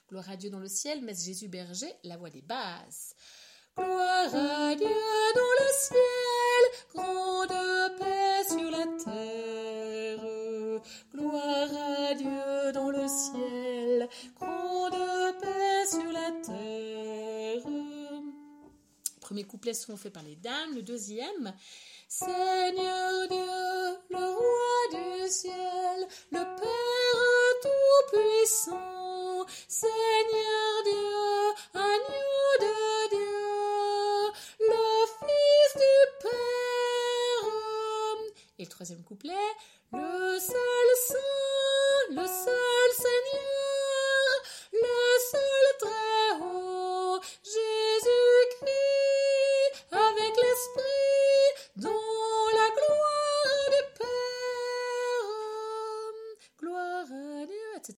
Gloire à Dieu dans le ciel, messe Jésus berger, la voix des basses. Gloire à Dieu dans le ciel, grande paix sur la terre. Gloire à Dieu dans le ciel, grande paix sur la terre. Le premier couplet sont faits par les dames, le deuxième. Seigneur Dieu, le roi du ciel, le Père tout-puissant,